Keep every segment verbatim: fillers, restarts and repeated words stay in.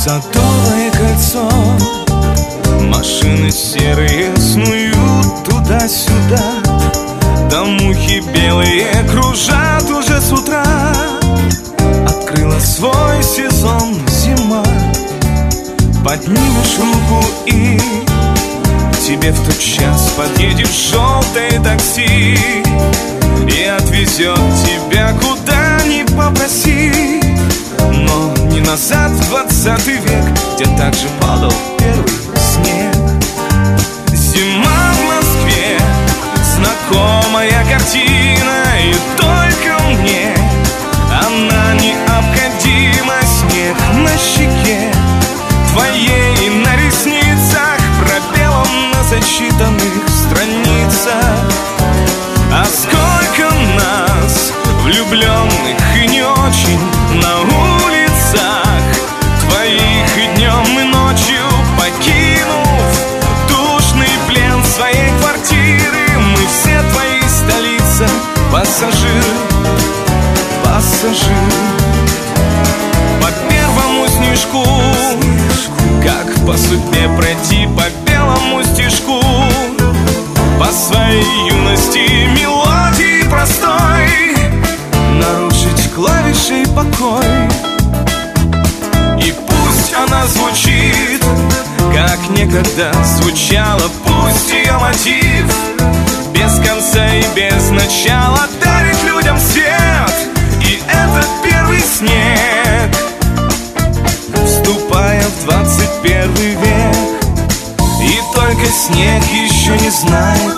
Садовое кольцо, машины серые снуют туда-сюда, там мухи белые кружат уже с утра. Открыла свой сезон зима, поднимешь руку и тебе в тот час подъедет желтое такси и отвезет тебя куда ни попроси. Но не назад в двадцатый век, где также падал первый снег. Зима в Москве, знакомая картина, и только мне она необходима. Снег на щеке твоей и на ресницах, пробелом на зачитанных страницах. А сколько нас, влюбленных и не очень, на улицах твоих и днем, и ночью, покинув душный плен своей квартиры. Мы все твои столица, пассажиры, пассажиры. По первому снежку, как по судьбе пройти по белому стежку, по своей юности мелодии простой, нарушить клавишей покой. И пусть она звучит, как некогда звучала, пусть ее мотив без конца и без начала дарит людям свет. И это первый снег, вступая в двадцать первый век. И только снег еще не знает,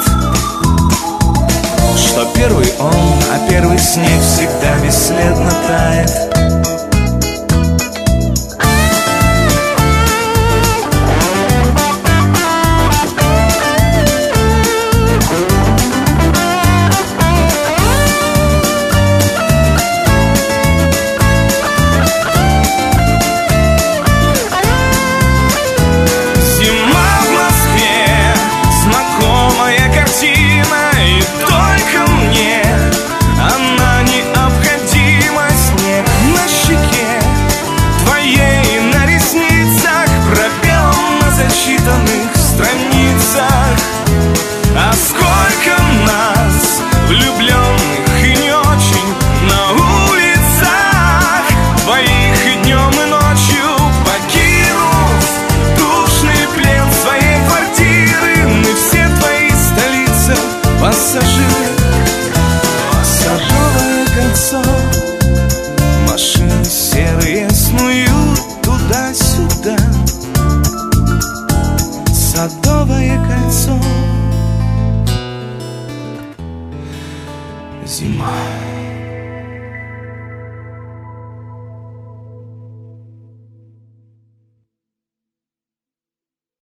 что первый он, а первый снег всегда бесследно тает. А сколько нас, влюбленных и не очень, на улицах твоих и днем, и ночью, покинув душный плен своей квартиры. Мы все твои столицы, пассажиры. Садовое кольцо, машины серые снуют туда-сюда. Садовое кольцо, зима.